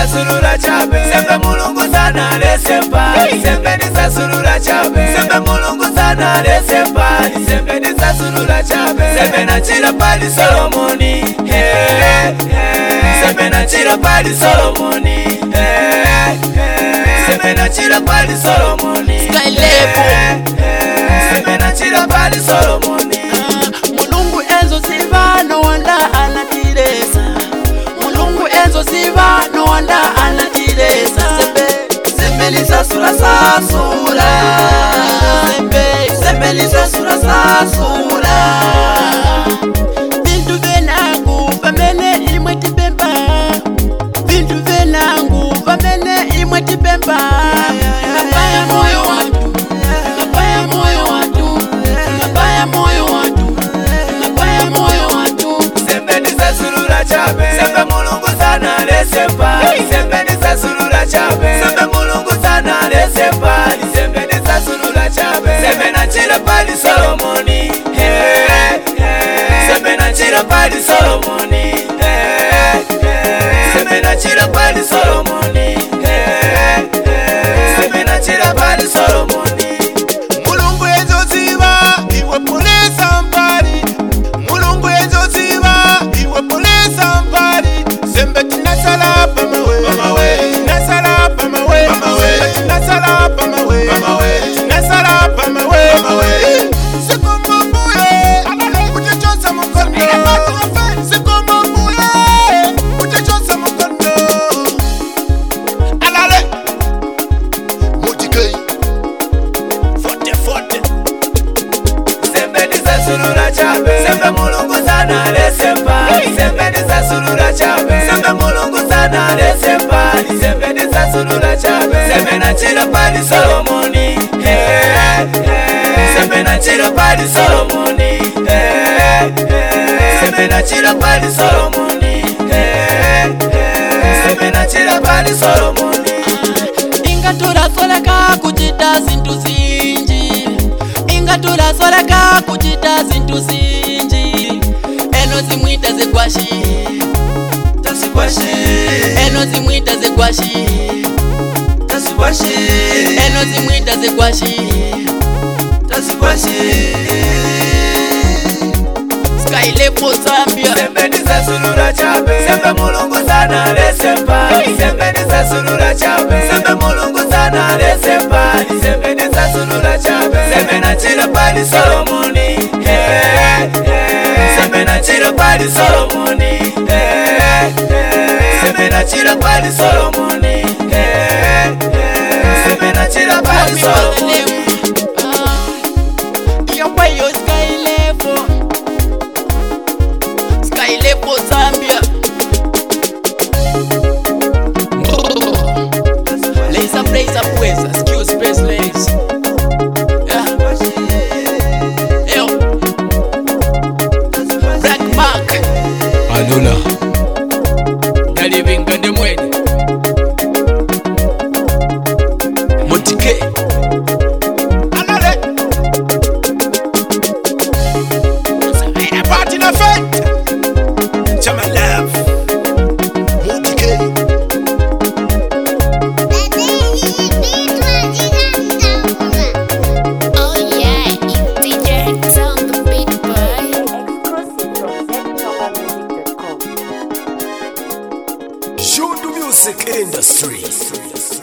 ndisasulula chabe sembe mulungu sana lesemba sembe ndisasulula chabe sembe mulungu sana lesemba sembe ndisasulula chabe sembe nachira pali Solomoni sembe nachira pali Solomoni sembe nachira pali Solomoni sembe nachira pali Solomoni mulungu enzo siva no wanda anatiresa mulungu enzo siva no wanda anatiresa sembe lisasula sasula sembe lisasula sasula bintu venangu pamene imwe tipemba bintu venangu pamene imwe tipemba mabaya moyo watu mabaya moyo watu mabaya moyo watu mabaya moyo watu sembe ndisasulula chabe sembe mulungu sana lesemba sembe ndisasulula chabe sembe mulungu sana lesemba sembe ndisasulula chabe sembe nachira pali Solomoni sembe nachira pali Solomoni sembe nachira pali Solomoni sembe nachira pali Solomoni mulungu ezoziva iwe polesa mpari mulungu ezoziva iwe polesa mpari sembe tinasala pamawe tinasala pamawe tinasala pamawe tinasala pamawe sikomo mbuye utechosa mukondo sikomo mbuye utechosa mukondo alale Motikei forte sembe ndisasulula chabe sembe mulungu sana lesemba sembe ndisasulula chabe sembe mulungu sana lesemba sembe ndisasulula chabe sembe nachira pali Solomoni sembe nachira pali Solomoni sembe nachira pali Solomoni sembe nachira pali Solomoni ingaturasoleka kuchita zintu zinji ingaturasoleka kuchita zintu zinji eno zimwita zekwashi tasikwashi eno zimwita zekwashi tasikwashi eno zimwita zekwashi tasikwashi Skylepo Zambia sembe ndisasulula chabe sembe mulungu sana lesemba sembe ndisasulula chabe sembe mulungu sana lesemba sembe ndisasulula chabe sembe nachira pali Solomoni sembe nachira pali Solomoni sembe nachira pali Solomoni sembe nachira pali Solomoni Yokwayo Skylepo Zambia Laser pues excuse best legs Black Mark Alula Daliving Gande Mwene Motikei alale Saina party na fete Chama love Motikei Oh yeah, DJ X on the beat, boy. Exclusive from ZeninoMusic.com. Shoot the music industry.